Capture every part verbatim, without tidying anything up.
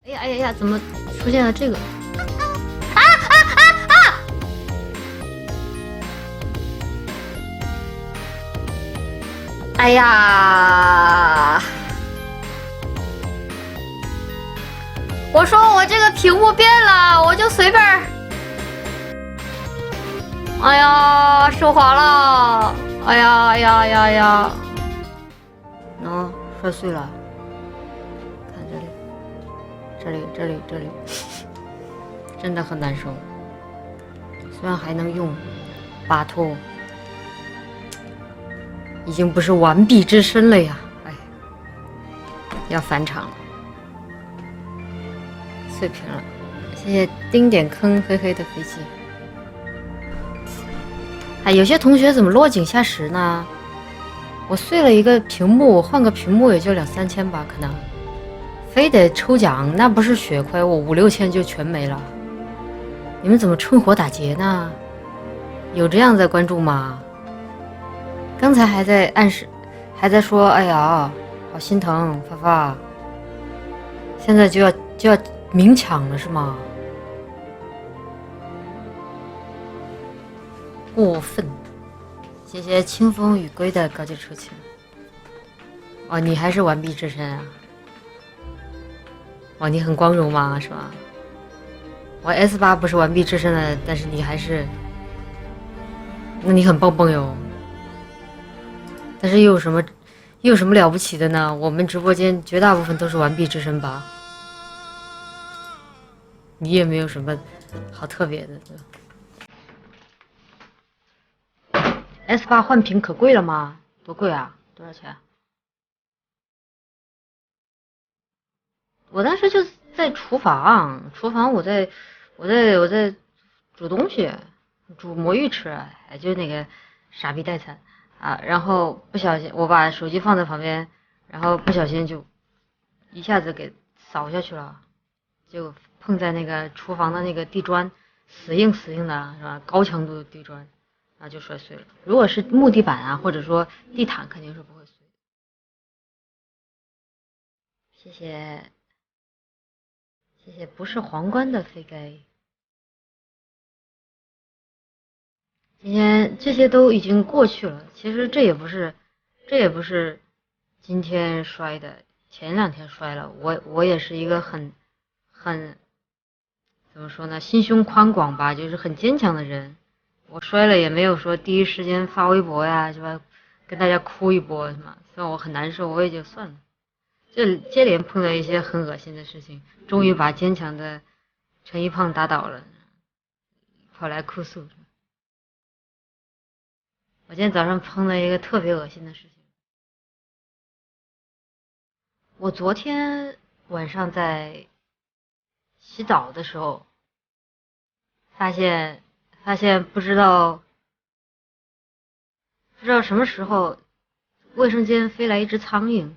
哎呀哎呀呀，怎么出现了这个？啊啊啊啊！哎呀！我说我这个屏幕变了，我就随便。哎呀，手滑了！哎呀哎呀哎呀呀！喏，摔碎了。看这里，这里，这里，这里，真的很难受。虽然还能用，巴托已经不是完璧之身了呀！哎，要返场了，碎屏了。谢谢丁点坑黑黑的飞机。哎，有些同学怎么落井下石呢？我碎了一个屏幕，我换个屏幕也就两三千吧，可能。非得抽奖，那不是血亏，我五六千就全没了。你们怎么趁火打劫呢？有这样在关注吗？刚才还在暗示，还在说，哎呀，好心疼，发发。现在就要就要明抢了是吗？过分！谢谢清风与归的高级出勤。哦，你还是完璧之身啊？哦，你很光荣吗？是吧？我 S 八不是完璧之身的，但是你还是，那你很棒棒哟。但是又有什么，又有什么了不起的呢？我们直播间绝大部分都是完璧之身吧？你也没有什么好特别的。S 八换屏可贵了吗？多贵啊？多少钱？我当时就在厨房，厨房我在，我在我在煮东西，煮魔芋吃，哎，就那个傻逼代餐啊。然后不小心我把手机放在旁边，然后不小心就一下子给扫下去了，就碰在那个厨房的那个地砖，死硬死硬的是吧？高强度的地砖，然后就摔碎了。如果是木地板啊，或者说地毯，肯定是不会碎的。谢谢。谢谢，不是皇冠的飞该。今天这些都已经过去了，其实这也不是，这也不是今天摔的，前两天摔了。我我也是一个很很怎么说呢，心胸宽广吧，就是很坚强的人。我摔了也没有说第一时间发微博呀，是吧？跟大家哭一波是吗？虽然我很难受，我也就算了。就接连碰到一些很恶心的事情，终于把坚强的陈一胖打倒了，跑来哭诉。我今天早上碰到一个特别恶心的事情。我昨天晚上在洗澡的时候，发现发现不知道不知道什么时候，卫生间飞来一只苍蝇，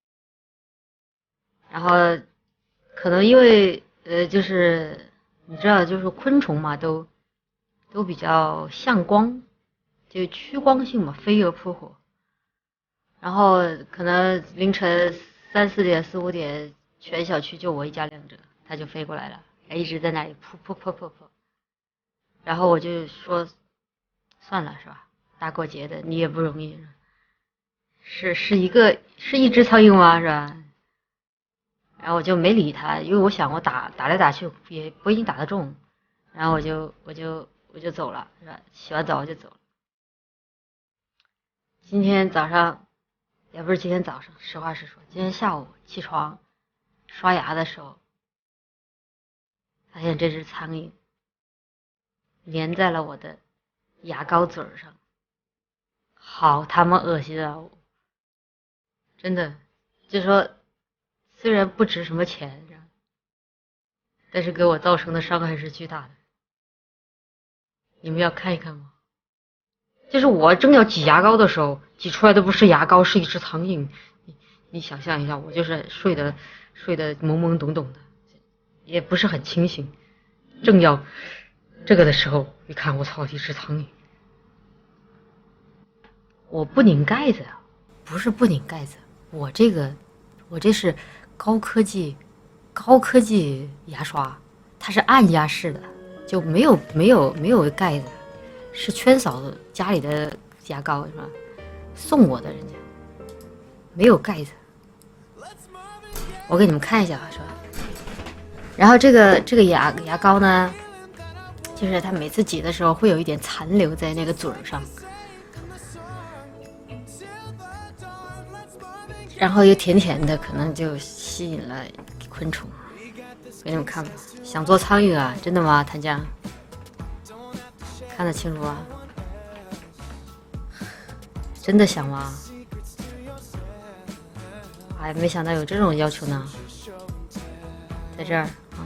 然后可能因为呃就是你知道就是昆虫嘛，都都比较向光，就趋光性嘛，飞蛾扑火。然后可能凌晨三四点、四五点，全小区就我一家亮着，它就飞过来了，还一直在那里扑扑扑扑扑。然后我就说，算了是吧？大过节的你也不容易，是是一个是一只苍蝇吗？是吧？然后我就没理它，因为我想我打打来打去也不一定打得中，然后我就我就我就走了，是吧？洗完澡我就走了。今天早上。也不是今天早上，实话实说，今天下午起床刷牙的时候，发现这只苍蝇粘在了我的牙膏嘴上，好他妈恶心啊！真的，就说虽然不值什么钱，但是给我造成的伤害是巨大的。你们要看一看吗？就是我正要挤牙膏的时候，挤出来的不是牙膏，是一只苍蝇。你你想象一下，我就是睡得睡得懵懵懂懂的，也不是很清醒，正要这个的时候，一看我操，一只苍蝇。我不拧盖子啊，不是不拧盖子，我这个我这是高科技高科技牙刷，它是按压式的，就没有没有没有盖子，是圈嫂子家里的牙膏是吧？送我的，人家没有盖子，我给你们看一下是吧？然后这个这个牙牙膏呢，就是它每次挤的时候会有一点残留在那个嘴上。然后又甜甜的，可能就吸引了昆虫。给你们看吧，想做苍蝇啊？真的吗，谭江？看得清楚啊？真的想吗？哎，没想到有这种要求呢。在这儿啊！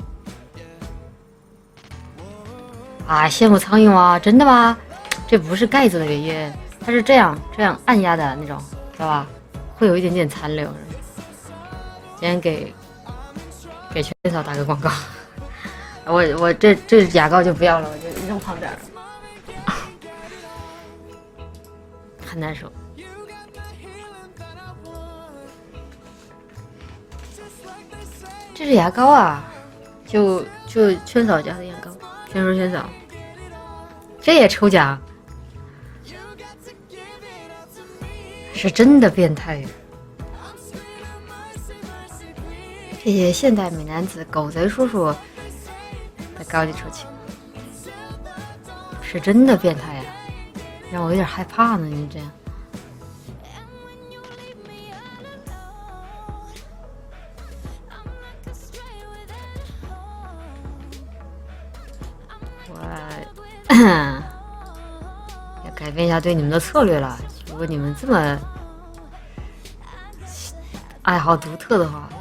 啊，羡慕苍蝇吗？真的吗？这不是盖子的原因，它是这样这样按压的那种，知道吧？会有一点点残留。今天给给圈嫂打个广告，我我这这牙膏就不要了，我就扔旁边了，很难受。这是牙膏啊，就就圈嫂家的牙膏，圈叔圈嫂，这也抽奖。是真的变态呀！谢谢现代美男子狗贼叔叔的高级抽气，是真的变态呀，让我有点害怕呢。你这样，我要改变一下对你们的策略了。如果你们这么爱好独特的话，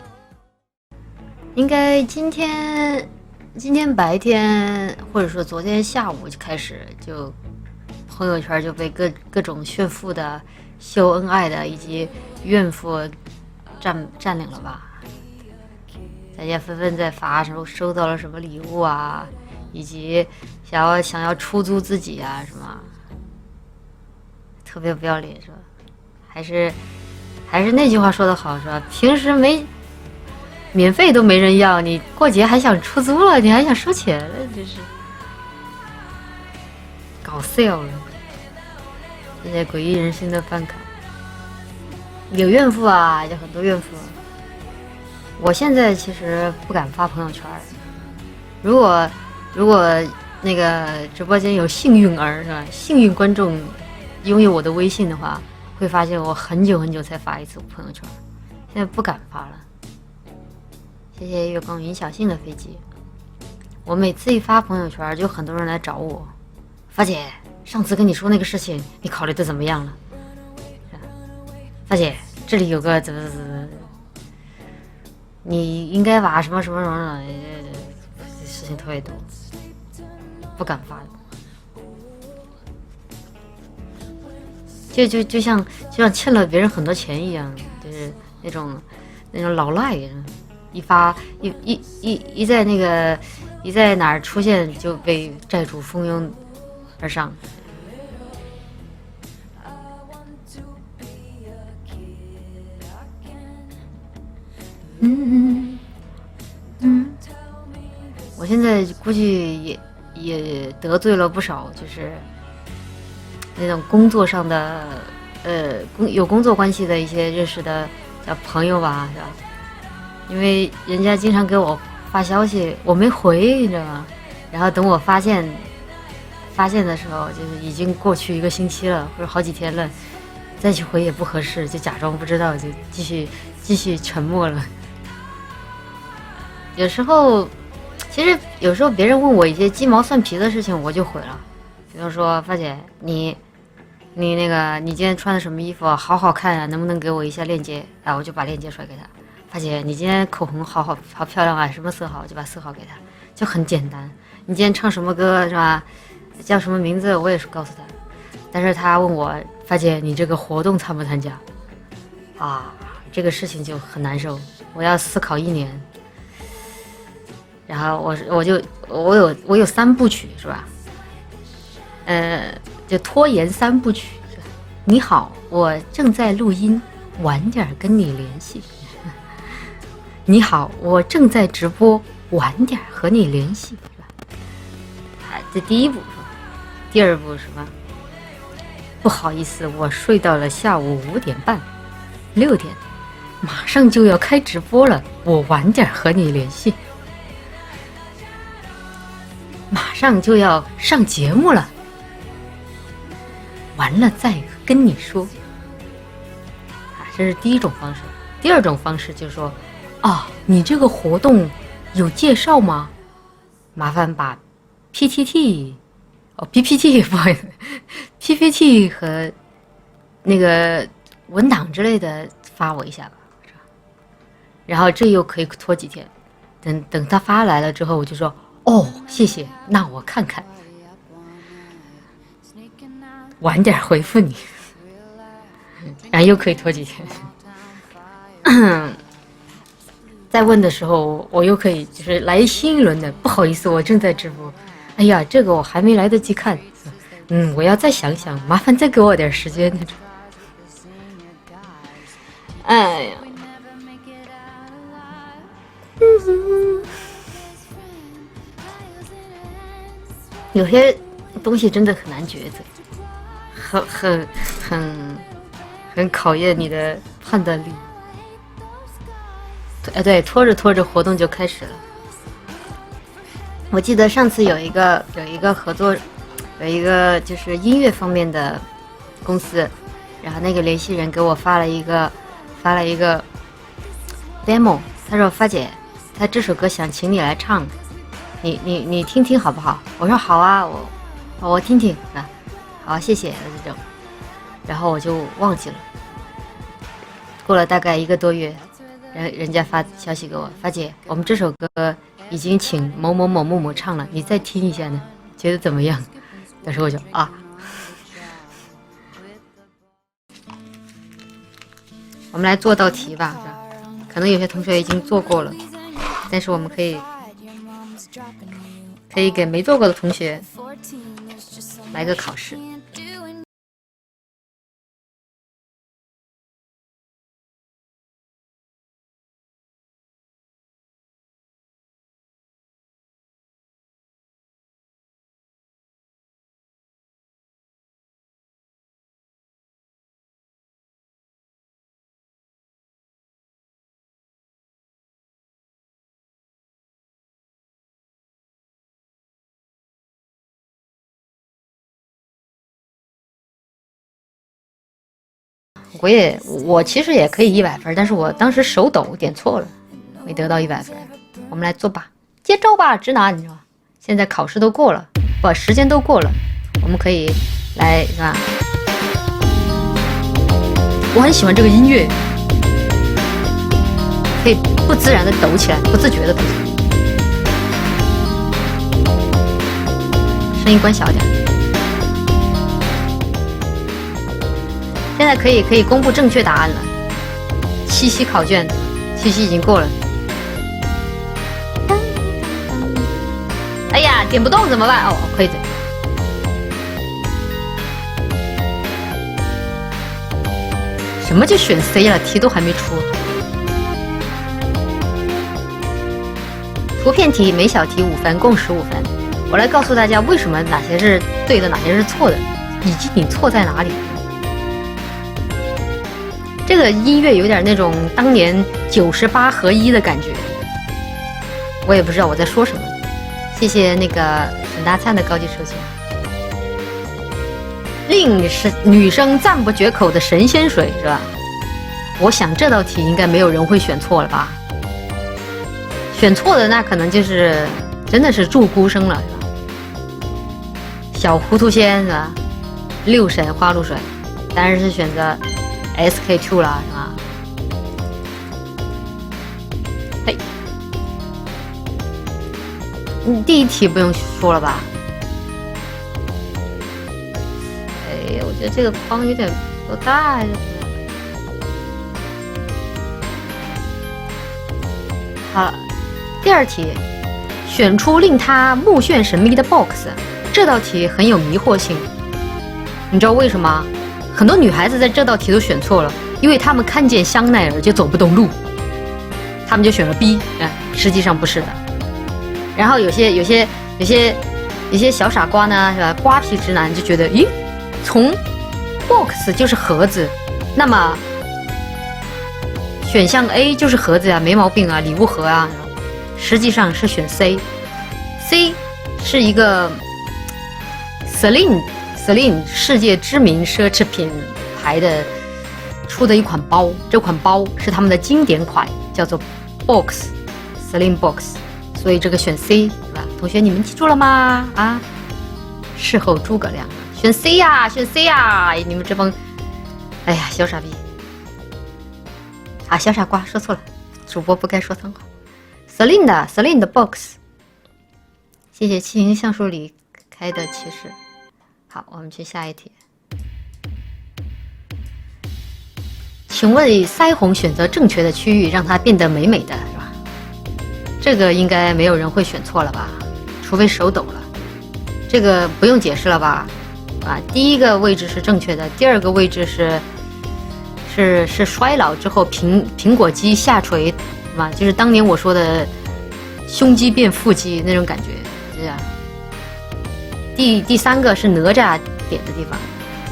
应该今天今天白天或者说昨天下午就开始，就朋友圈就被各各种炫富的、秀恩爱的以及怨妇占占领了吧？大家纷纷在发什么收到了什么礼物啊，以及想要想要出租自己啊什么。特别不要脸是吧？还是还是那句话说的好是吧？平时没免费都没人要，你过节还想出租了，你还想收钱了，真是搞笑了。现在诡异人心的饭卡，有怨妇啊，有很多怨妇。我现在其实不敢发朋友圈，如果如果那个直播间有幸运儿是吧？幸运观众。拥有我的微信的话，会发现我很久很久才发一次朋友圈，现在不敢发了。谢谢月光云小信的飞机。我每次一发朋友圈，就很多人来找我，发姐，上次跟你说那个事情，你考虑的怎么样了？发姐，这里有个怎么怎么，你应该把什么什么什么的，事情特别多，不敢发。就就就像就像欠了别人很多钱一样，就是那种那种老赖，一发一一一一在那个一在哪儿出现就被债主蜂拥而上。嗯嗯，我现在估计也也得罪了不少，就是那种工作上的，呃，工有工作关系的一些认识的叫朋友吧，是吧？因为人家经常给我发消息，我没回，你知道吗？然后等我发现发现的时候，就是已经过去一个星期了，或者好几天了，再去回也不合适，就假装不知道，就继续继续沉默了。有时候，其实有时候别人问我一些鸡毛蒜皮的事情，我就回了。比如说，发姐，你，你那个，你今天穿的什么衣服？好好看啊，能不能给我一下链接？哎，我就把链接甩给他。发姐，你今天口红好好好漂亮啊，什么色号？我就把色号给他，就很简单。你今天唱什么歌是吧？叫什么名字？我也是告诉他。但是他问我，发姐，你这个活动参不参加？啊，这个事情就很难受，我要思考一年。然后我我就我有我有三部曲是吧？呃，就拖延三部曲。你好，我正在录音，晚点跟你联系。 你好，我正在直播，晚点和你联系，是吧？啊，这第一步是吧？第二步是什么？不好意思，我睡到了下午五点半，六点，马上就要开直播了，我晚点和你联系。马上就要上节目了，完了再跟你说。啊，这是第一种方式。第二种方式就是说，啊，你这个活动有介绍吗？麻烦把 P T T 哦 P P T 不好意思 P P T 和那个文档之类的发我一下吧，然后这又可以拖几天，等等他发来了之后，我就说哦谢谢，那我看看，晚点回复你，然后又可以拖几天。再问的时候，我又可以就是来新一轮的，不好意思，我正在直播。哎呀，这个我还没来得及看，嗯，我要再想想，麻烦再给我点时间。哎呀，嗯，有些东西真的很难抉择，很很很很考验你的判断力。哎，对，拖着拖着活动就开始了。我记得上次有一个有一个合作，有一个就是音乐方面的公司，然后那个联系人给我发了一个发了一个 demo， 他说发姐，他这首歌想请你来唱，你你你听听好不好？我说好啊，我我听听啊，好谢谢这种，然后我就忘记了。过了大概一个多月。人人家发消息给我，发姐，我们这首歌已经请某某某某某唱了，你再听一下呢，觉得怎么样？当时我就啊，我们来做道题吧，是吧？可能有些同学已经做过了，但是我们可以可以给没做过的同学来个考试。我也我其实也可以一百分，但是我当时手抖点错了，没得到一百分。我们来做吧，接招吧，直男，你知道吗？现在考试都过了，不，时间都过了，我们可以来，是吧？我很喜欢这个音乐，可以不自然的抖起来，不自觉的抖起来，声音关小点。现在可以可以公布正确答案了。七夕考卷，七夕已经过了。哎呀，点不动怎么办？哦，可以的。什么就选 C 了？题都还没出。图片题每小题五分，共十五分。我来告诉大家为什么哪些是对的，哪些是错的，以及你错在哪里。这个音乐有点那种当年九十八合一的感觉，我也不知道我在说什么。谢谢那个沈大灿的高级授权。令是女生赞不绝口的神仙水是吧？我想这道题应该没有人会选错了吧？选错的那可能就是真的是祝孤生了是吧？小糊涂仙是吧？六神花露水，当然是选择 S K 二 了是吧？嘿，你第一题不用说了吧？哎，我觉得这个框有点不够大呀。好，第二题，选出令他目眩神迷的 box。这道题很有迷惑性，你知道为什么？很多女孩子在这道题都选错了，因为她们看见香奈儿就走不动路。 他们就选了 B， 嗯，实际上不是的。然后有些有些有些有些小傻瓜呢，是吧？瓜皮直男就觉得，咦，从 box 就是盒子，那么选项 A 就是盒子呀，没毛病啊，礼物盒啊。实际上是选 C，C 是一个 Celine Celine 世界知名奢侈品牌的出的一款包，这款包是他们的经典款，叫做 Box Celine Box， 所以这个选 C 是吧？同学你们记住了吗？啊，事后诸葛亮选 C 呀、啊，选 C 呀、啊！你们这帮，哎呀，小傻逼啊，小傻瓜说错了，主播不该说脏话。Celine 的 Celine 的 Box， 谢谢七星橡树里开的骑士。好，我们去下一题。请问腮红选择正确的区域，让它变得美美的，是吧？这个应该没有人会选错了吧？除非手抖了。这个不用解释了吧？啊，第一个位置是正确的，第二个位置是是是衰老之后苹苹果肌下垂，嘛，就是当年我说的胸肌变腹肌那种感觉，这样。第第三个是哪吒点的地方。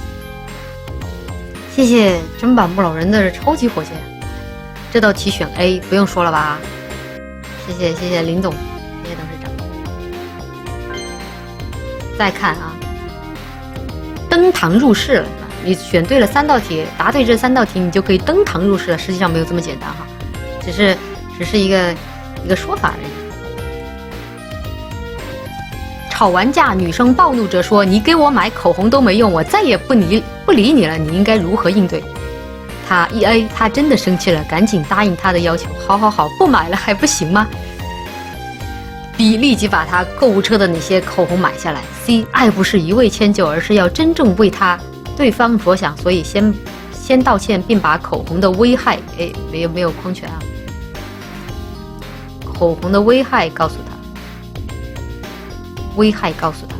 谢谢砧板木老人的超级火箭，这道题选 A 不用说了吧？谢谢谢谢林总，谢谢董事长。再看啊，登堂入室了，你选对了三道题，答对这三道题，你就可以登堂入室了。实际上没有这么简单哈，只是只是一个一个说法而已。吵完架，女生暴怒着说：“你给我买口红都没用，我再也不理不理你了。”你应该如何应对？他一 A， 他真的生气了，赶紧答应他的要求。好好好，不买了还不行吗 ？B 立即把他购物车的那些口红买下来。C 爱不是一味迁就，而是要真正为他对方着想，所以先先道歉，并把口红的危害，哎，没有没有框拳啊，口红的危害告诉他。危害告诉他，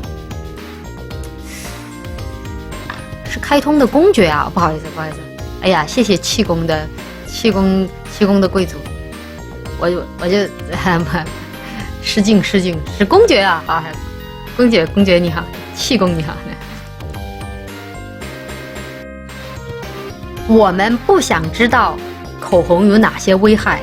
是开通的公爵啊！不好意思，不好意思。哎呀，谢谢气功的气功气功的贵族，我就我就失敬失敬，是公爵啊！啊，公爵公爵你好，气功你好。我们不想知道口红有哪些危害。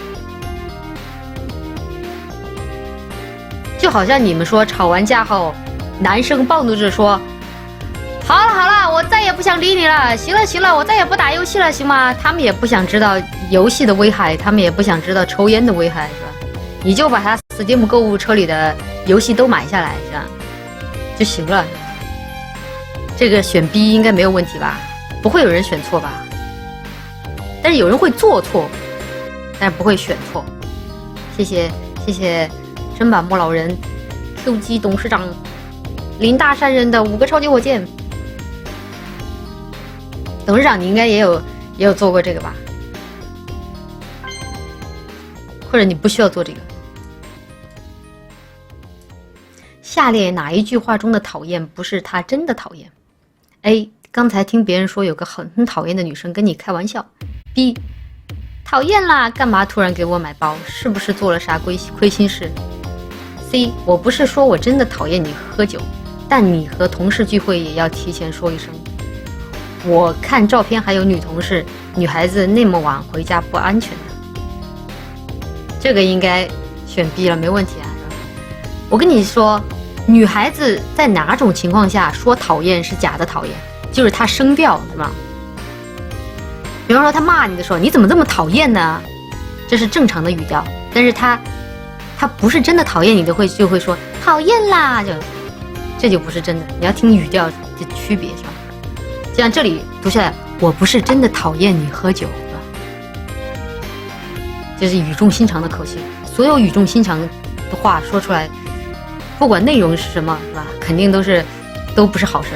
就好像你们说吵完架后，男生暴怒着说：“好了好了，我再也不想理你了，行了行了，我再也不打游戏了，行吗？”他们也不想知道游戏的危害，他们也不想知道抽烟的危害，是吧？你就把他 Steam 购物车里的游戏都买下来，是吧？就行了。这个选 B 应该没有问题吧？不会有人选错吧？但是有人会做错，但是不会选错。谢谢谢谢。砧板木老人 Q G 董事长林大善人的五个超级火箭，董事长你应该也有也有做过这个吧？或者你不需要做这个？下列哪一句话中的讨厌不是他真的讨厌 ？A. 刚才听别人说有个很很讨厌的女生跟你开玩笑。B. 讨厌啦，干嘛突然给我买包？是不是做了啥亏亏心事？C. 我不是说我真的讨厌你喝酒，但你和同事聚会也要提前说一声。我看照片还有女同事，女孩子那么晚回家不安全的。这个应该选 B 了，没问题啊。我跟你说，女孩子在哪种情况下说讨厌是假的讨厌，就是她声调，是吧？比方说她骂你的时候，你怎么这么讨厌呢？这是正常的语调，但是她他不是真的讨厌你的，会就会说讨厌啦，就这就不是真的。你要听语调的区别，是吧？就像这里读下来，我不是真的讨厌你喝酒，是吧？这是语重心长的口气。所有语重心长的话说出来，不管内容是什么，是吧？肯定都是都不是好事。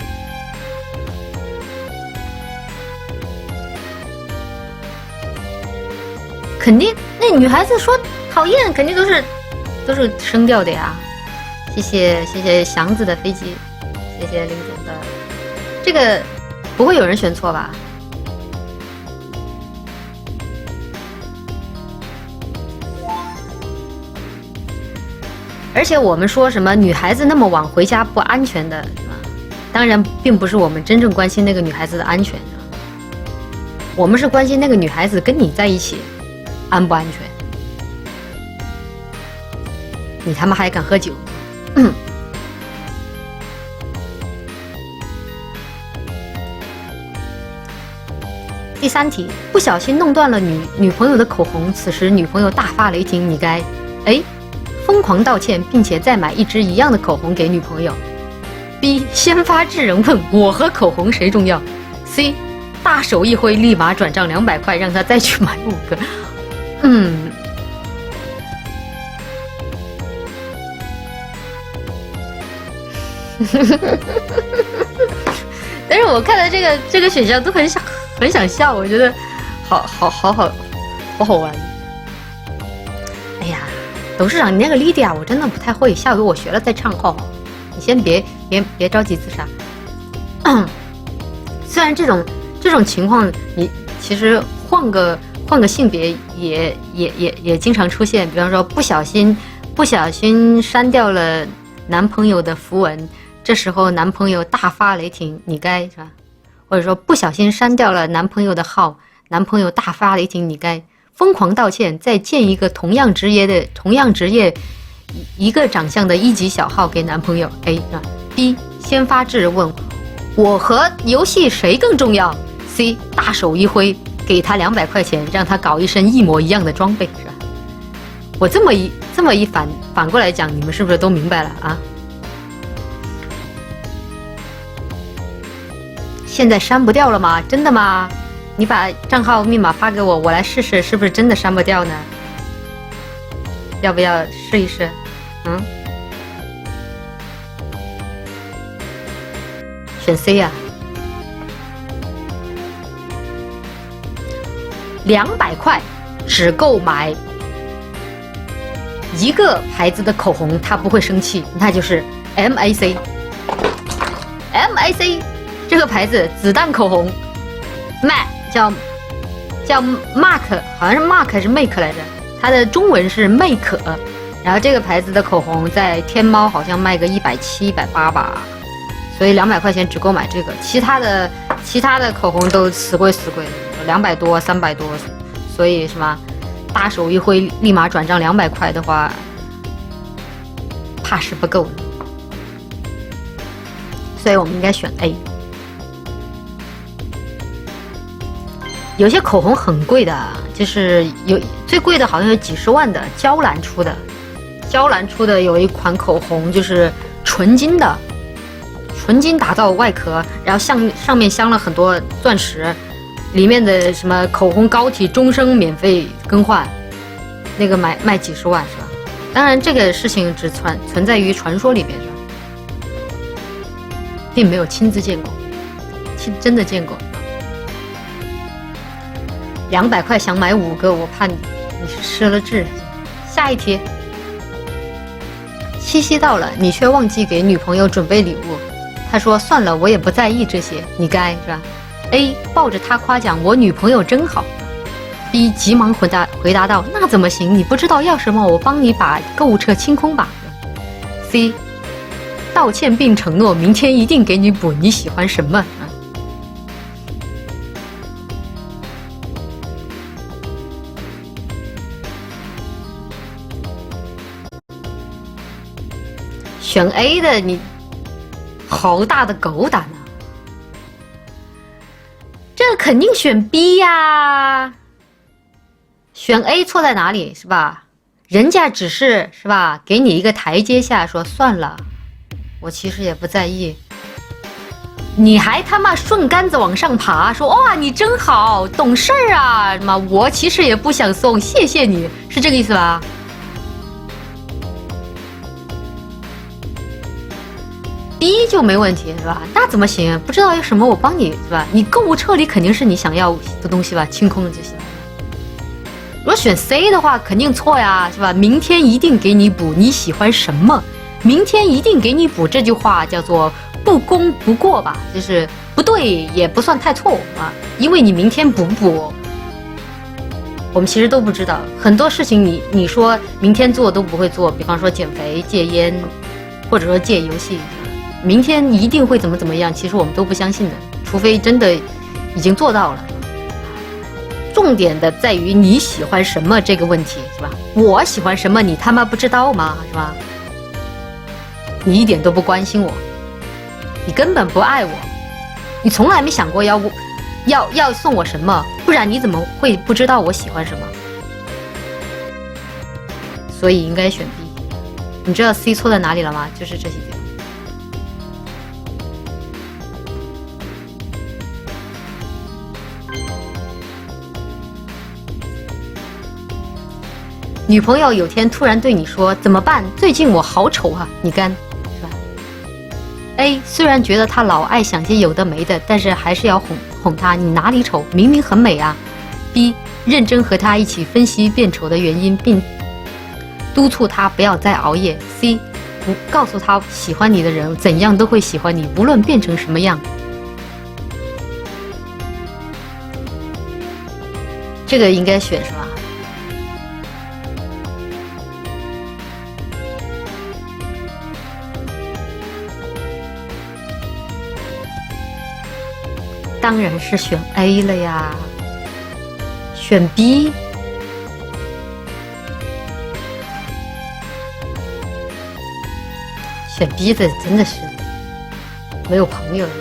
肯定，那女孩子说讨厌肯定都是都是声调的呀。谢谢谢谢祥子的飞机，谢谢林总的，这个不会有人选错吧？ 而且我们说什么女孩子那么晚回家不安全的，是吧？当然，并不是我们真正关心那个女孩子的安全，我们是关心那个女孩子跟你在一起安不安全。你他妈还敢喝酒？嗯。第三题，不小心弄断了女女朋友的口红，此时女朋友大发雷霆，你该 A 疯狂道歉，并且再买一支一样的口红给女朋友 ；B 先发制人问我和口红谁重要 ；C 大手一挥，立马转账两百块，让他再去买五个。嗯。但是我看到这个这个选项都很想很想笑，我觉得好好好好好好玩。哎呀，董事长，你那个 Lydia 我真的不太会，下回我学了再唱好吗？你先别别别着急自杀。虽然这种这种情况，你其实换个换个性别也也也也经常出现，比方说不小心不小心删掉了男朋友的符文。这时候男朋友大发雷霆，你该是吧？或者说不小心删掉了男朋友的号，男朋友大发雷霆，你该疯狂道歉，再建一个同样职业的同样职业一个长相的一级小号给男朋友 A 是吧 ？B 先发制人问我和游戏谁更重要 ？C 大手一挥给他两百块钱，让他搞一身一模一样的装备是吧？我这么一这么一反反过来讲，你们是不是都明白了啊？现在删不掉了吗？真的吗？你把账号密码发给我，我来试试是不是真的删不掉呢？要不要试一试？嗯，选 C 呀、啊。两百块只购买一个牌子的口红，他不会生气，那就是 M A C。M A C。这个牌子子弹口红 ，M A C 叫叫 Mark， 好像是 Mark 还是 Make 来着？它的中文是 Make， 然后这个牌子的口红在天猫好像卖个一百七、一百八吧，所以两百块钱只购买这个，其他的其他的口红都死贵死贵的，两百多、三百多，所以什么大手一挥立马转账两百块的话，怕是不够的，所以我们应该选 A。有些口红很贵的，就是有最贵的好像有几十万的，娇兰出的，娇兰出的有一款口红就是纯金的，纯金打造外壳，然后上上面镶了很多钻石，里面的什么口红膏体终生免费更换，那个买卖几十万是吧？当然这个事情只存存在于传说里面是吧？并没有亲自见过，亲真的见过。两百块想买五个，我怕你你是失了智。下一题，七夕到了，你却忘记给女朋友准备礼物。他说算了，我也不在意这些，你该是吧 ？A 抱着他夸奖我女朋友真好。B 急忙回答回答道那怎么行？你不知道要什么，我帮你把购物车清空吧。C 道歉并承诺明天一定给你补你喜欢什么。选 A 的你，好大的狗胆啊！这个肯定选 B 呀。选 A 错在哪里是吧？人家只是是吧，给你一个台阶下，说算了，我其实也不在意。你还他妈顺杆子往上爬，说哇你真好，懂事儿啊！什么我其实也不想送，谢谢你，是这个意思吧？B 就没问题是吧？那怎么行？不知道有什么我帮你是吧？你购物车里肯定是你想要的东西吧，清空了就行。如果选 C 的话，肯定错呀，是吧？明天一定给你补你喜欢什么？明天一定给你补这句话叫做不攻不过吧，就是不对也不算太错啊，因为你明天补不补， 我们其实都不知道很多事情你，你说明天做都不会做，比方说减肥、戒烟，或者说戒游戏，明天一定会怎么怎么样，其实我们都不相信的，除非真的已经做到了。重点的在于你喜欢什么这个问题，是吧？我喜欢什么，你他妈不知道吗？是吧？你一点都不关心我，你根本不爱我，你从来没想过要要要送我什么，不然你怎么会不知道我喜欢什么？所以应该选 B。你知道 C 错在哪里了吗？就是这些地方。女朋友有天突然对你说：“怎么办？最近我好丑啊！”你干是吧 ？A 虽然觉得他老爱想些有的没的，但是还是要哄哄他：“你哪里丑？明明很美啊！” B 认真和他一起分析变丑的原因，并督促他不要再熬夜。C 不告诉他喜欢你的人怎样都会喜欢你，无论变成什么样。这个应该选是吧？当然是选 A 了呀，选 B。选 B 的真的是没有朋友了。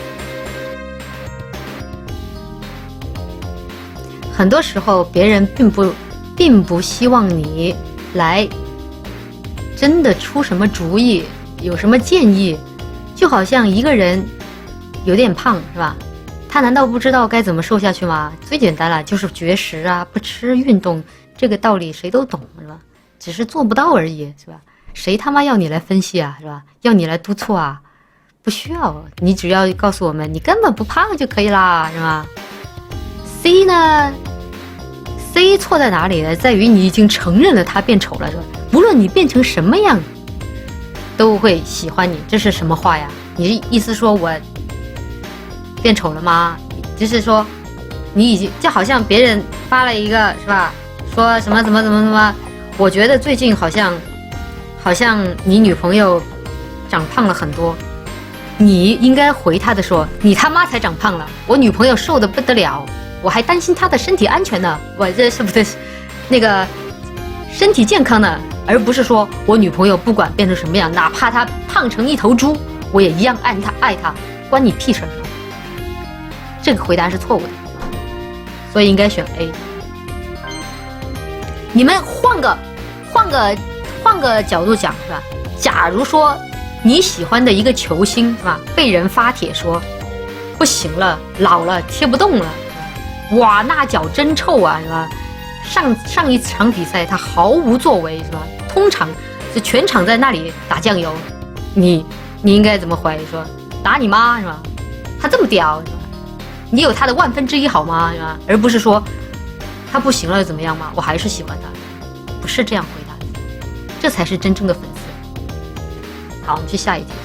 很多时候，别人并不并不希望你来真的出什么主意，有什么建议，就好像一个人有点胖，是吧？他难道不知道该怎么瘦下去吗？最简单了，就是绝食啊，不吃运动，这个道理谁都懂，是吧？只是做不到而已，是吧？谁他妈要你来分析啊，是吧？要你来督促啊？不需要，你只要告诉我们你根本不胖就可以啦，是吧 ？C 呢 ？C 错在哪里呢？在于你已经承认了他变丑了，是吧？无论你变成什么样，都会喜欢你，这是什么话呀？你意思说我变丑了吗？就是说，你已经就好像别人发了一个是吧，说什么怎么怎么怎么，我觉得最近好像，好像你女朋友长胖了很多，你应该回他的说，你他妈才长胖了，我女朋友瘦的不得了，我还担心她的身体安全呢，我这是不是那个身体健康呢？而不是说我女朋友不管变成什么样，哪怕她胖成一头猪，我也一样爱她爱她，关你屁事儿。这个回答是错误的，所以应该选 A。你们换个换个换个角度讲是吧？假如说你喜欢的一个球星是吧，被人发帖说不行了，老了贴不动了，哇，那脚真臭啊，是吧？上上一场比赛他毫无作为是吧？通常是全场在那里打酱油，你你应该怎么回？说打你妈是吧？他这么屌是吧？你有他的万分之一好吗？是吧？而不是说他不行了怎么样吗？我还是喜欢他，不是这样回答的，这才是真正的粉丝。好，我们去下一题。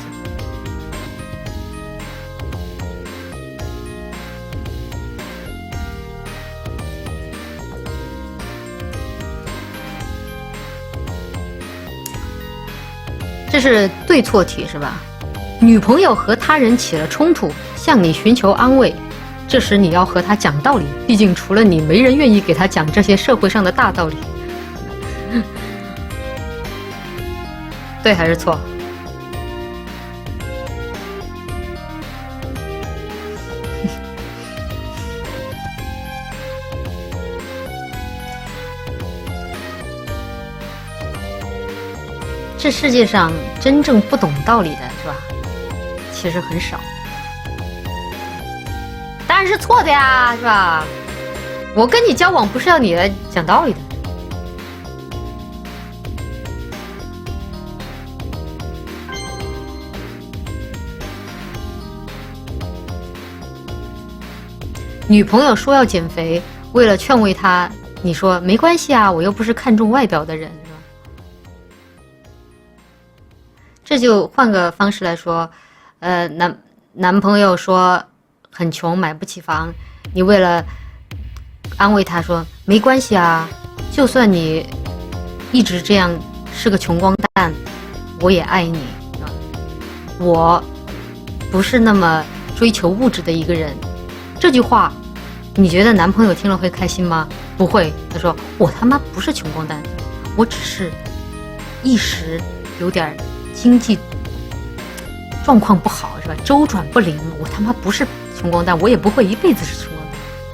这是对错题是吧？女朋友和他人起了冲突，向你寻求安慰。这时你要和他讲道理，毕竟除了你，没人愿意给他讲这些社会上的大道理。对还是错？这世界上真正不懂道理的是吧？其实很少。当然是错的呀，是吧？我跟你交往不是要你来讲道理的。女朋友说要减肥，为了劝慰她，你说没关系啊，我又不是看重外表的人，是吧？这就换个方式来说，呃，男男朋友说很穷，买不起房，你为了安慰他说没关系啊，就算你一直这样是个穷光蛋，我也爱你，我不是那么追求物质的一个人。这句话你觉得男朋友听了会开心吗？不会。他说我他妈不是穷光蛋，我只是一时有点经济状况不好，是吧？周转不灵，我他妈不是穷光蛋，我也不会一辈子是穷光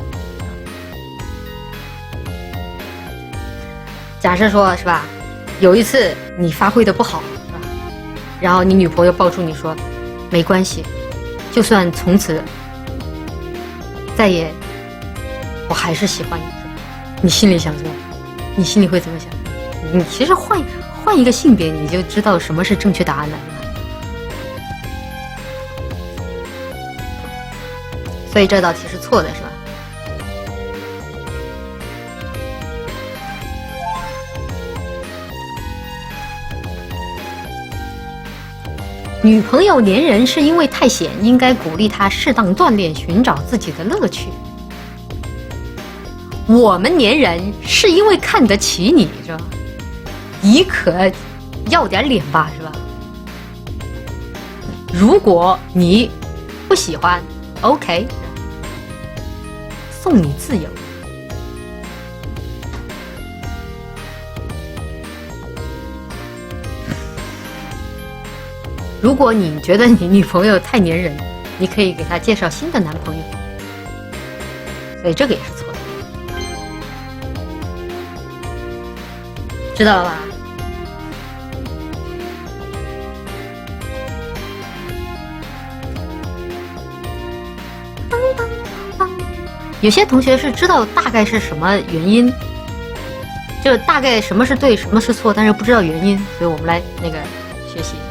蛋。假设说是吧，有一次你发挥的不好，是吧？然后你女朋友抱住你说没关系，就算从此再也我还是喜欢你，你心里想说，你心里会怎么想？你其实换换一个性别，你就知道什么是正确答案了。所以这道题是错的，是吧？女朋友粘人是因为太闲，应该鼓励她适当锻炼，寻找自己的乐趣。我们粘人是因为看得起你，是吧？你可要点脸吧，是吧？如果你不喜欢 OK， 送你自由。如果你觉得你女朋友太粘人，你可以给她介绍新的男朋友。所以这个也是错的，知道了吧？有些同学是知道大概是什么原因，就大概什么是对，什么是错，但是不知道原因，所以我们来那个学习一下。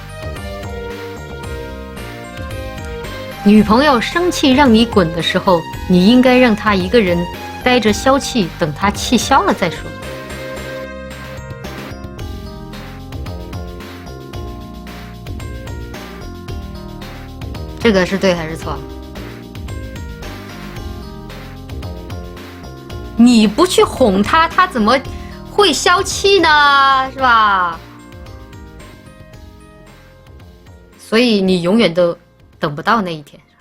女朋友生气让你滚的时候，你应该让她一个人待着消气，等她气消了再说。这个是对还是错？你不去哄她，她怎么会消气呢？是吧？所以你永远都等不到那一天，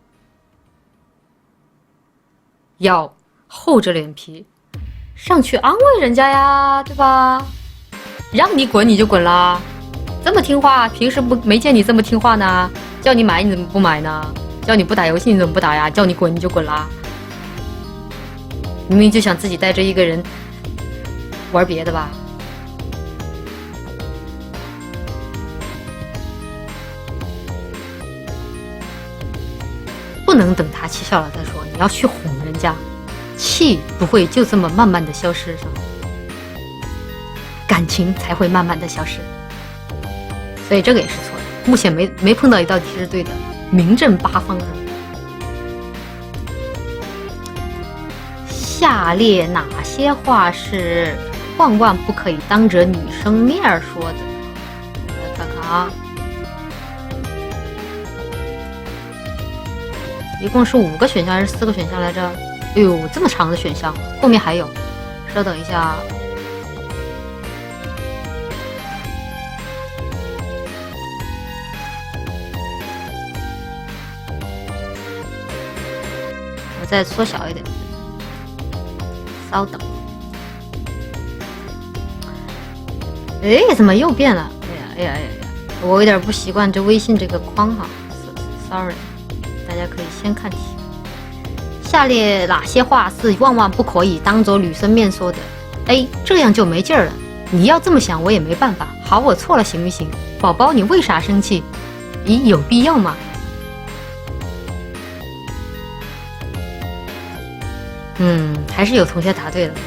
要厚着脸皮上去安慰人家呀，对吧？让你滚你就滚啦，这么听话，平时不没见你这么听话呢？叫你买你怎么不买呢？叫你不打游戏你怎么不打呀？叫你滚你就滚啦！明明就想自己带着一个人玩别的吧。不能等他气消了再说，你要去哄人家，气不会就这么慢慢的消失，是吧？感情才会慢慢的消失，所以这个也是错的。目前没没碰到一道题是对的，名正八方啊。下列哪些话是万万不可以当着女生面说的？我来看看啊。一共是五个选项还是四个选项来着？哎呦，这么长的选项，后面还有。稍等一下，我再缩小一点。稍等。哎，怎么又变了？哎呀，哎呀，哎呀，我有点不习惯这微信这个框哈 ，sorry。大家可以先看题。下列哪些话是万万不可以当着女生面说的 ？A. 这样就没劲儿了，你要这么想我也没办法。好，我错了，行不行？宝宝，你为啥生气？咦，有必要吗？嗯，还是有同学答对了。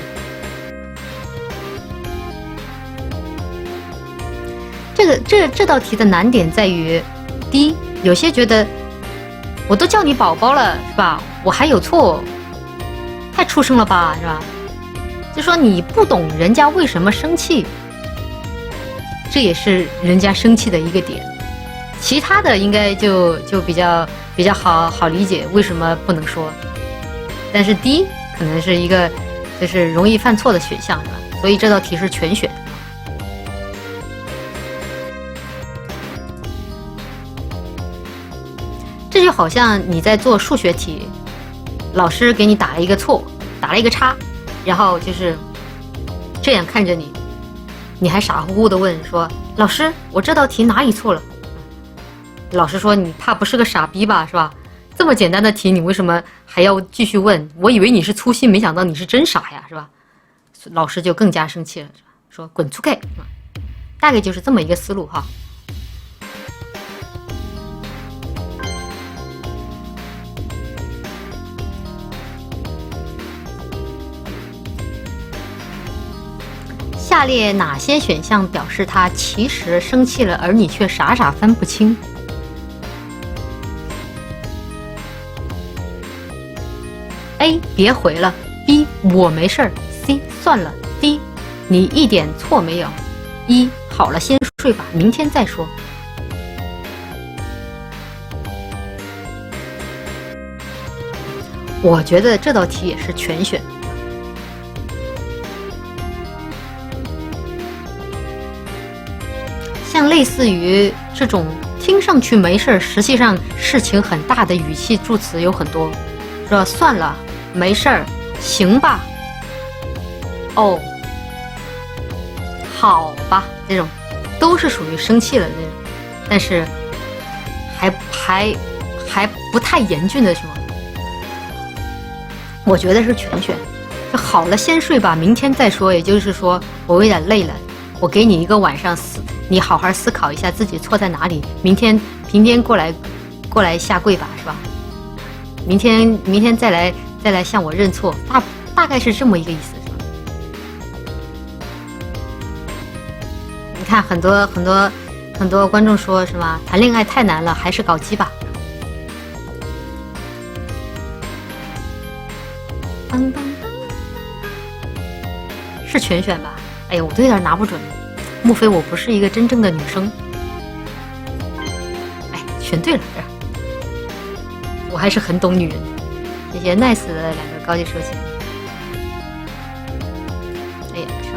这个这这道题的难点在于，第一，有些觉得。我都叫你宝宝了，是吧？我还有错，太畜生了吧，是吧？就说你不懂人家为什么生气，这也是人家生气的一个点。其他的应该就就比较比较好好理解为什么不能说。但是第一，可可能是一个就是容易犯错的选项，是吧？所以这道题是全选。这就好像你在做数学题，老师给你打了一个错，打了一个叉，然后就是这样看着你，你还傻乎乎的问说：“老师，我这道题哪里错了？”老师说：“你怕不是个傻逼吧，是吧？这么简单的题，你为什么还要继续问？我以为你是粗心，没想到你是真傻呀，是吧？”老师就更加生气了，说：“滚出去！”大概就是这么一个思路哈。下列哪些选项表示他其实生气了，而你却傻傻分不清 ？A. 别回了 B. 我没事儿 C. 算了 D. 你一点错没有。一好了，先睡吧，明天再说。我觉得这道题也是全选。像类似于这种听上去没事，实际上事情很大的语气助词有很多，说算了，没事儿，行吧，哦，好吧，这种都是属于生气了的那种，但是还还还不太严峻的什么，我觉得是全选。就好了，先睡吧，明天再说。也就是说，我有点累了，我给你一个晚上思。你好好思考一下自己错在哪里，明天明天过来过来下跪吧，是吧？明天明天再来再来向我认错，大大概是这么一个意思，是吧？你看很多很多很多观众说是吧？谈恋爱太难了，还是搞基吧。当当当，是全选吧？哎呀，我都有点拿不准了。莫非我不是一个真正的女生？哎，选对了，我还是很懂女人。谢谢 nice 的两个高级收钱。哎呀，稍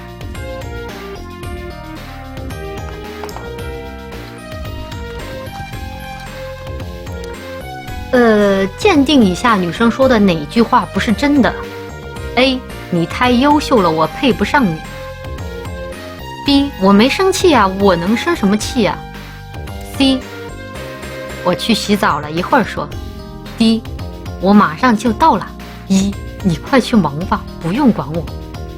等。呃，鉴定一下女生说的哪句话不是真的 ？A. 你太优秀了，我配不上你。B. 我没生气啊，我能生什么气啊 ？C. 我去洗澡了，一会儿说。D. 我马上就到了。一，你快去忙吧，不用管我。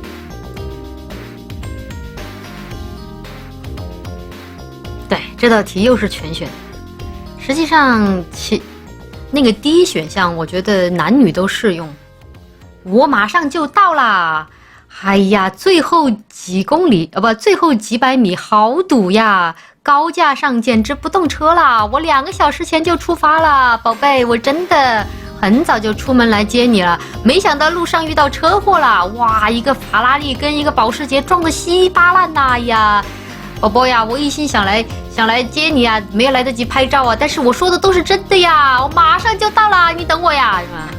对，这道题又是全选。实际上，其那个第一选项，我觉得男女都适用。我马上就到啦。哎呀，最后几公里，呃不，最后几百米好堵呀！高架上简直不动车啦！我两个小时前就出发了，宝贝，我真的很早就出门来接你了，没想到路上遇到车祸了，哇，一个法拉利跟一个保时捷撞得稀巴烂呐呀！宝宝呀，我一心想来想来接你啊，没有来得及拍照啊，但是我说的都是真的呀，我马上就到了，你等我呀，是吧？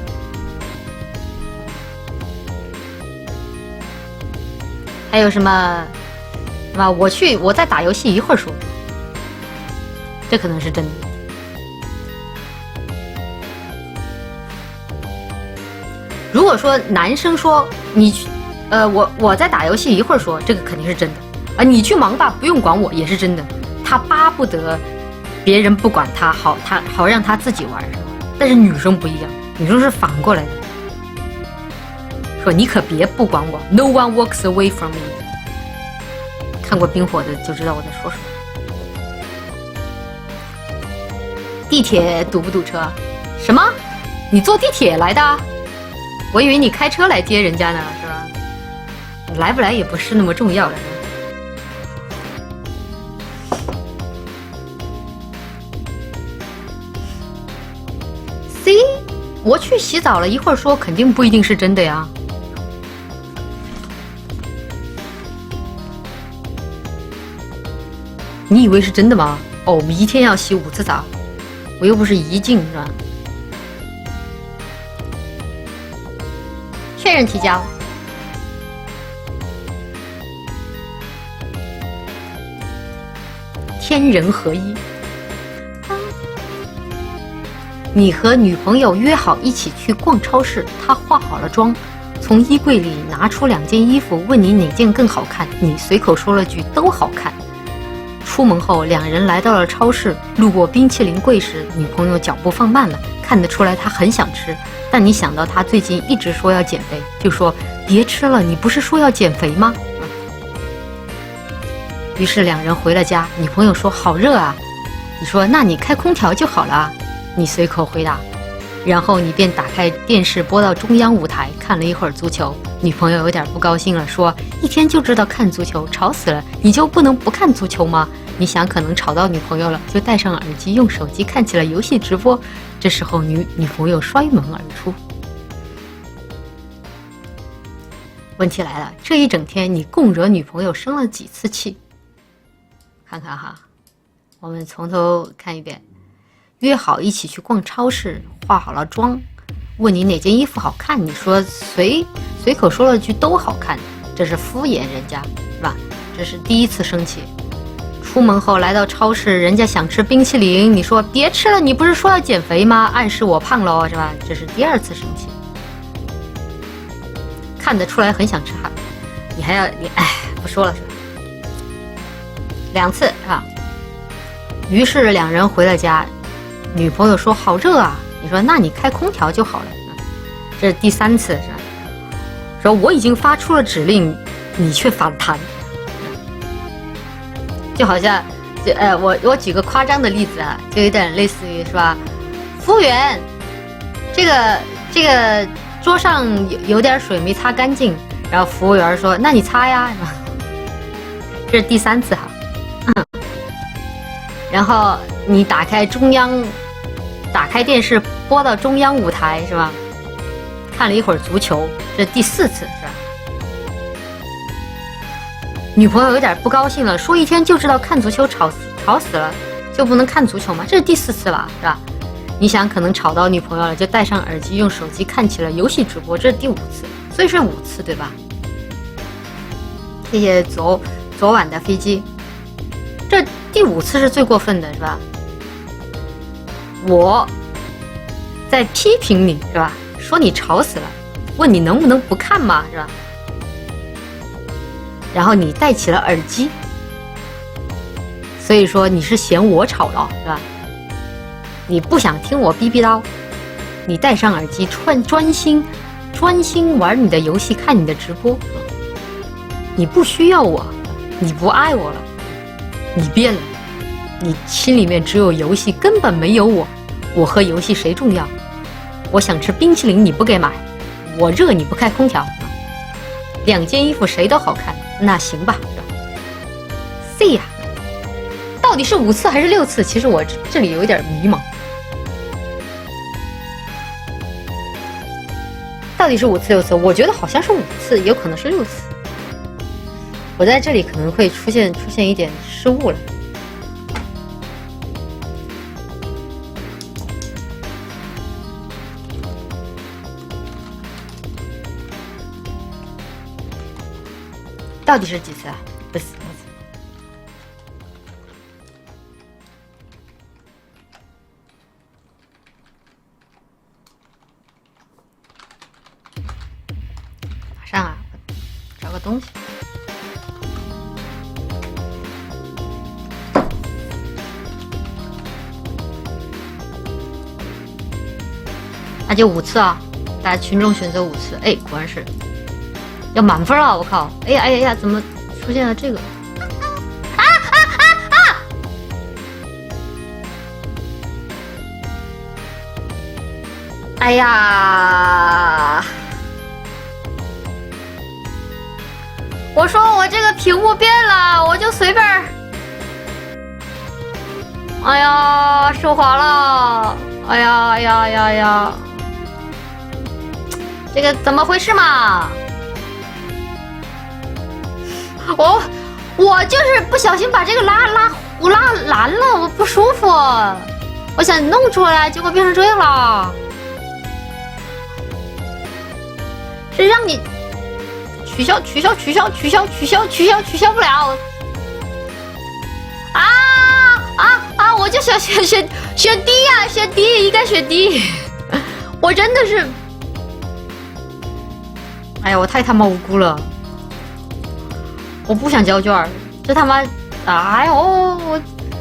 还有什么？什么？我去，我在打游戏，一会儿说。这可能是真的。如果说男生说你去，呃，我我在打游戏，一会儿说，这个肯定是真的。啊，你去忙吧，不用管我，也是真的。他巴不得别人不管他，好，他好让他自己玩，是吧？但是女生不一样，女生是反过来的。说你可别不管我 ，No one walks away from me。看过冰火的就知道我在说什么。地铁堵不堵车？什么？你坐地铁来的？我以为你开车来接人家呢，是吧？你来不来也不是那么重要了。C， 我去洗澡了，一会儿说，肯定不一定是真的呀。你以为是真的吗？哦，我们一天要洗五次澡，我又不是一静，是吧？ 人提交。天人合一。你和女朋友约好一起去逛超市，她化好了妆，从衣柜里拿出两件衣服，问你哪件更好看，你随口说了句都好看。出门后，两人来到了超市，路过冰淇淋柜时，女朋友脚步放慢了，看得出来她很想吃，但你想到她最近一直说要减肥，就说别吃了，你不是说要减肥吗？于是两人回了家，女朋友说好热啊，你说那你开空调就好了，你随口回答，然后你便打开电视播到中央舞台，看了一会儿足球，女朋友有点不高兴了，说一天就知道看足球，吵死了，你就不能不看足球吗？你想可能吵到女朋友了，就戴上耳机用手机看起了游戏直播，这时候女女朋友摔门而出。问题来了，这一整天你共惹女朋友生了几次气？看看哈，我们从头看一遍。约好一起去逛超市，化好了妆，问你哪件衣服好看，你说随随口说了句都好看，这是敷衍人家，是吧？这是第一次生气。出门后来到超市，人家想吃冰淇淋，你说别吃了，你不是说要减肥吗？暗示我胖喽，是吧？这是第二次生气。看得出来很想吃哈，你还要你哎不说了是吧？两次啊。于是两人回了家，女朋友说好热啊，你说那你开空调就好了。这是第三次是吧？说我已经发出了指令，你却反弹。就好像就呃我我举个夸张的例子啊，就有点类似于是吧？服务员，这个这个桌上有有点水没擦干净，然后服务员说那你擦呀，这是第三次哈。然后你打开中央，打开电视播到中央舞台是吧？看了一会儿足球，这是第四次是吧？女朋友有点不高兴了，说一天就知道看足球吵死吵死了，就不能看足球吗？这是第四次了是吧？你想可能吵到女朋友了，就戴上耳机用手机看起了游戏直播，这是第五次，所以是五次对吧？谢谢昨昨晚的飞机。这第五次是最过分的是吧？我在批评你是吧？说你吵死了，问你能不能不看嘛是吧？然后你戴起了耳机，所以说你是嫌我吵了是吧？你不想听我逼逼叨，你戴上耳机专专心专心玩你的游戏，看你的直播，你不需要我，你不爱我了，你变了，你心里面只有游戏，根本没有我，我和游戏谁重要？我想吃冰淇淋你不给买，我热你不开空调，两件衣服谁都好看，那行吧 C 呀，到底是五次还是六次？其实我这里有一点迷茫，到底是五次六次？我觉得好像是五次，也有可能是六次。我在这里可能会出现出现一点失误了。到底是几次啊？不是，马上啊，找个东西。那就五次啊！大家群众选择五次，哎，果然是要满分了！我靠！哎呀哎呀呀，怎么出现了这个？啊啊啊啊！哎呀！我说我这个屏幕变了，我就随便。哎呀，手滑了！哎呀哎呀哎呀呀！这个怎么回事嘛？我我就是不小心把这个拉拉拉蓝了，我不舒服，我想弄出来，结果变成这样了。 是让你取消取消取消取消取消取消取消不了。啊啊啊！我就想选选选 D 呀、啊，选 D， 应该选 D。我真的是，哎呀，我太他妈无辜了！我不想交卷，这他妈，哎呦，我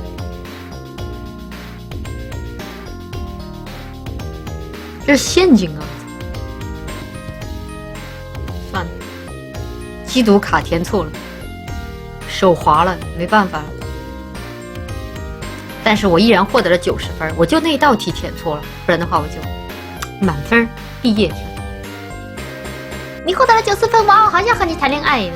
这是陷阱啊！算了，机读卡填错了，手滑了，没办法了。但是我依然获得了九十分，我就那道题填错了，不然的话我就满分毕业。你获得了九十分，哇，好想和你谈恋爱呢。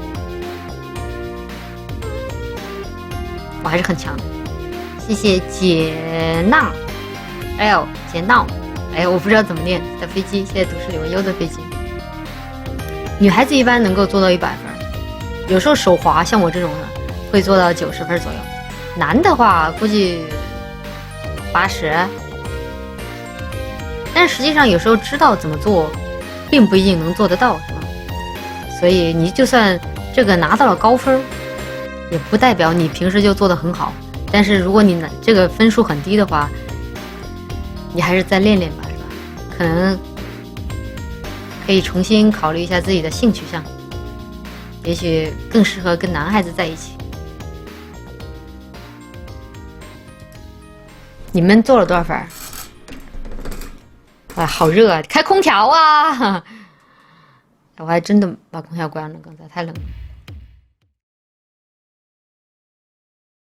我还是很强的，谢谢解闹 L 解闹，哎，我不知道怎么念的飞机，谢谢都市里文优的飞机。女孩子一般能够做到一百分，有时候手滑，像我这种的会做到九十分左右。男的话估计八十，但实际上有时候知道怎么做，并不一定能做得到，是吧？所以你就算这个拿到了高分，也不代表你平时就做得很好。但是如果你这个分数很低的话，你还是再练练吧，是吧？可能可以重新考虑一下自己的性取向，也许更适合跟男孩子在一起。你们做了多少分？哇，好热啊！开空调啊！我还真的把空调关了，刚才太冷了。